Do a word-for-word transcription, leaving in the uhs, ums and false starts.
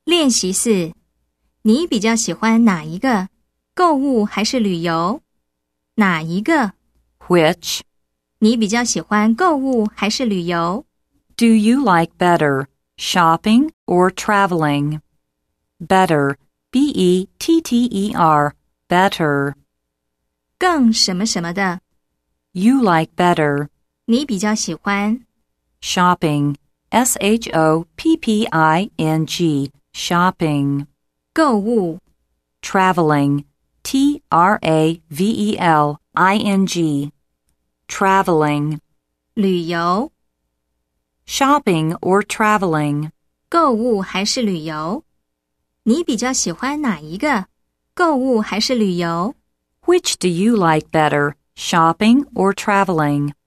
练习四，你比较喜欢哪一个？购物还是旅游？哪一个？ Which? 你比较喜欢购物还是旅游？ Do you like better, shopping or traveling? Better, B E T T E R, better. 更什么什么的。 You like better. 你比较喜欢。 Shopping, S H O P P I N G, shopping. 购物。 Traveling, T R A V E L I N G, traveling. 旅游。 Shopping or traveling. 购物还是旅游？你比较喜欢哪一个？购物还是旅游？ Which do you like better, shopping or traveling?